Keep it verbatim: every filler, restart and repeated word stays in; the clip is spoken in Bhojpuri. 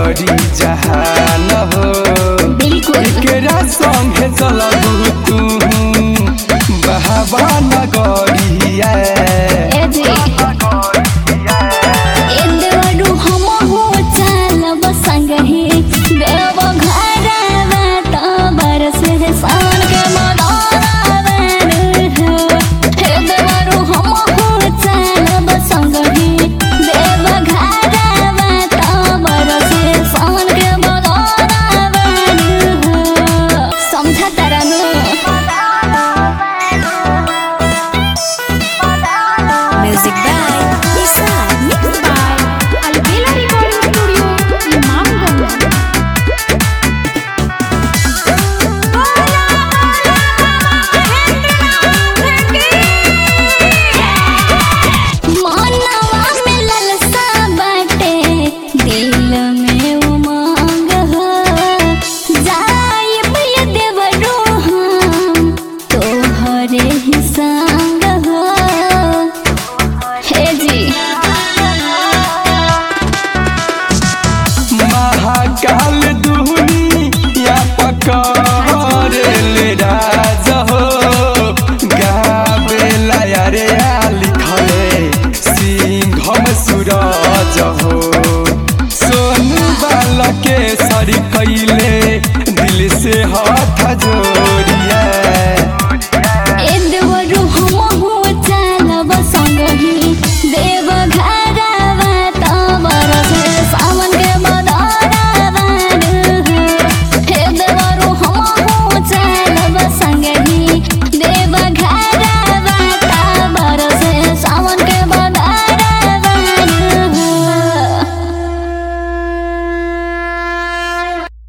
बिगड़ी जहान हो बिल्कुल केरा संगे चलबू तू बहावा नगरिया ए जी ए देवरू हम हो चलब संगहि देव घरवा त बरस सावन के मदरवा हो हे देवरू हम हो चलब संगहि देव घरवा त बरस सावन के मदरवा हो समझा तरनु Music by Lisa, mixed by Albela Recording Studio, Imamganj. मनवा में ललसा बाटे, दिल में उमंग हो। जाइब ये देवरू हम, तोहरे ही संग हो। हे जी महाकाल दुनिया पकड़ले राज हो गावेला यारे लिखले सिंघम सूरज हो सोनू बाल के सरी कैले दिल से हाथ जो